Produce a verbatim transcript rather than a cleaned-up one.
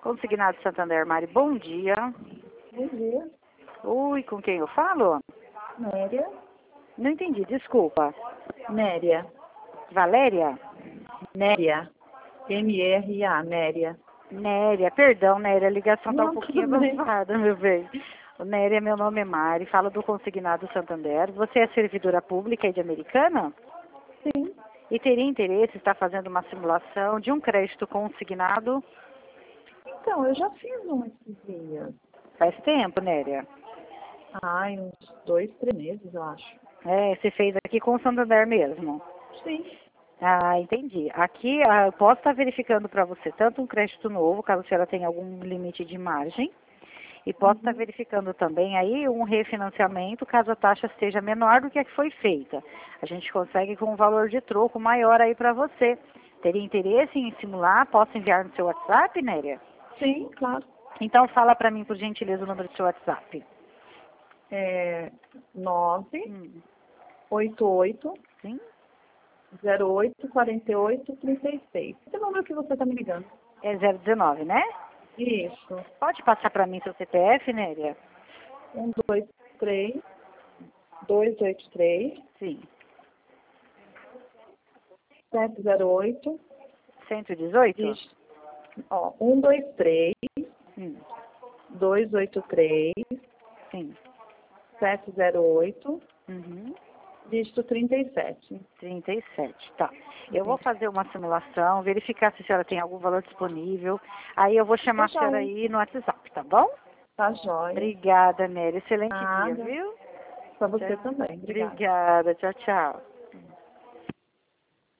Consignado Santander, Mari, bom dia. Bom dia. Oi, com quem eu falo? Méria. Não entendi, desculpa. Méria. Valéria? Méria. M R A, Méria. Néria, perdão, Néria, a ligação está um Não, pouquinho tudo bem. avançada, meu bem. Néria, meu nome é Mari, falo do Consignado Santander. Você é servidora pública aí de Americana? Sim. E teria interesse em estar fazendo uma simulação de um crédito consignado? Então, eu já fiz um esses dias. Faz tempo, Néria. Ai, uns dois, três meses, eu acho. É, você fez aqui com o Santander mesmo? Sim. Ah, entendi. Aqui ah, eu posso estar verificando para você tanto um crédito novo, caso a senhora tenha algum limite de margem, e posso estar Uhum. verificando também aí um refinanciamento, caso a taxa esteja menor do que a que foi feita. A gente consegue com um valor de troco maior aí para você. Teria interesse em simular? Posso enviar no seu WhatsApp, Néria? Sim, claro. Então fala para mim, por gentileza, o número do seu WhatsApp. É nove Hum, oito oito sim? zero oito quatro oito três seis. Esse é o número que você está me ligando. É zero dezenove, né? Isso. Pode passar para mim seu C P F, Néria? Um, dois, três, dois, oito, três, Sim. sete, zero, oito. cento e dezoito? Isso. Ó, um, dois, três, Hum, dois, oito, três, sim. sete, zero, oito, Uhum. dígito trinta e sete. trinta e sete, tá. Eu vou fazer uma simulação, verificar se a senhora tem algum valor disponível. Aí eu vou chamar a Tá senhora joia. aí no WhatsApp, tá bom? Tá jóia. Obrigada, Nery. Excelente dia, Nada. viu? Pra você Tchau. também. Obrigada. Obrigada. Tchau, tchau.